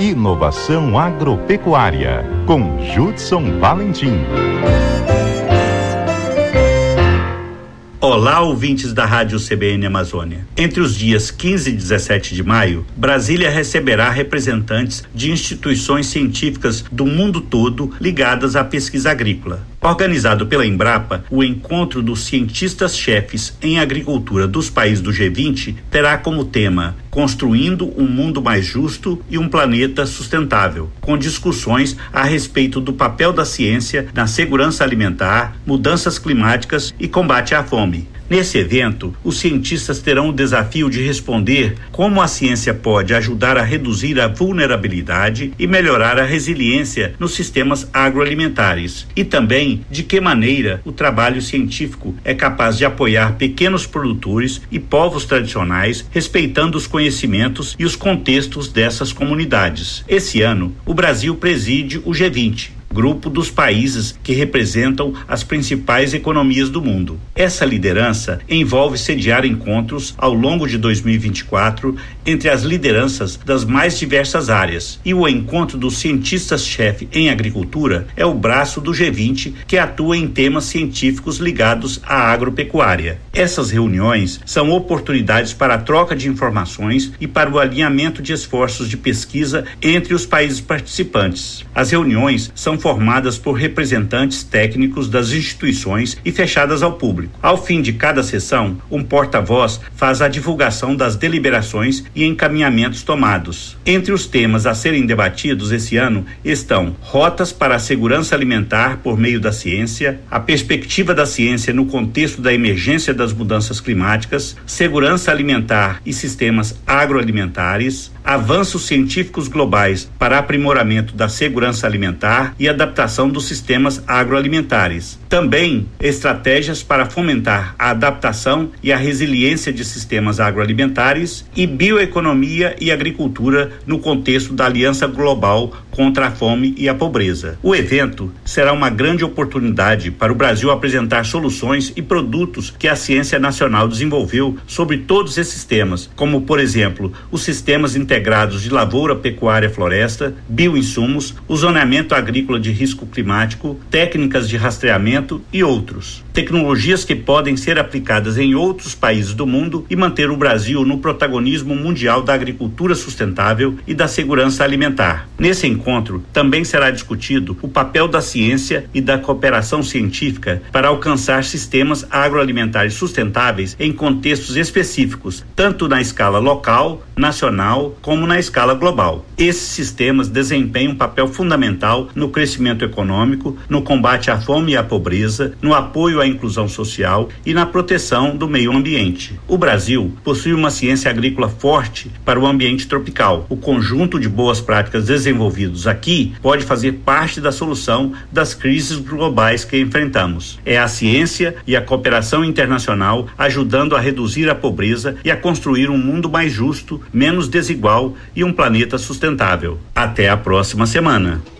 Inovação Agropecuária, com Judson Valentim. Olá, ouvintes da Rádio CBN Amazônia. Entre os dias 15 e 17 de maio, Brasília receberá representantes de instituições científicas do mundo todo ligadas à pesquisa agrícola. Organizado pela Embrapa, o encontro dos cientistas-chefes em agricultura dos países do G20 terá como tema Construindo um Mundo Mais Justo e um Planeta Sustentável, com discussões a respeito do papel da ciência na segurança alimentar, mudanças climáticas e combate à fome. Nesse evento, os cientistas terão o desafio de responder como a ciência pode ajudar a reduzir a vulnerabilidade e melhorar a resiliência nos sistemas agroalimentares, e também de que maneira o trabalho científico é capaz de apoiar pequenos produtores e povos tradicionais, respeitando os conhecimentos e os contextos dessas comunidades. Esse ano, o Brasil preside o G20, grupo dos países que representam as principais economias do mundo. Essa liderança envolve sediar encontros ao longo de 2024 entre as lideranças das mais diversas áreas, e o encontro dos cientistas-chefe em agricultura é o braço do G20 que atua em temas científicos ligados à agropecuária. Essas reuniões são oportunidades para a troca de informações e para o alinhamento de esforços de pesquisa entre os países participantes. As reuniões são formadas por representantes técnicos das instituições e fechadas ao público. Ao fim de cada sessão, um porta-voz faz a divulgação das deliberações e encaminhamentos tomados. Entre os temas a serem debatidos esse ano estão rotas para a segurança alimentar por meio da ciência, a perspectiva da ciência no contexto da emergência das mudanças climáticas, segurança alimentar e sistemas agroalimentares, avanços científicos globais para aprimoramento da segurança alimentar e adaptação dos sistemas agroalimentares. Também estratégias para fomentar a adaptação e a resiliência de sistemas agroalimentares e bioeconomia e agricultura no contexto da Aliança Global contra a Fome e a Pobreza. O evento será uma grande oportunidade para o Brasil apresentar soluções e produtos que a ciência nacional desenvolveu sobre todos esses temas, como, por exemplo, os sistemas integrados de lavoura, pecuária, floresta, bioinsumos, o zoneamento agrícola de risco climático, técnicas de rastreamento e outros. Tecnologias que podem ser aplicadas em outros países do mundo e manter o Brasil no protagonismo mundial da agricultura sustentável e da segurança alimentar. Nesse encontro, também será discutido o papel da ciência e da cooperação científica para alcançar sistemas agroalimentares sustentáveis em contextos específicos, tanto na escala local, nacional, como na escala global. Esses sistemas desempenham um papel fundamental no crescimento econômico, no combate à fome e à pobreza, no apoio à inclusão social e na proteção do meio ambiente. O Brasil possui uma ciência agrícola forte para o ambiente tropical. O conjunto de boas práticas desenvolvidos aqui pode fazer parte da solução das crises globais que enfrentamos. É a ciência e a cooperação internacional ajudando a reduzir a pobreza e a construir um mundo mais justo, menos desigual e um planeta sustentável. Até a próxima semana.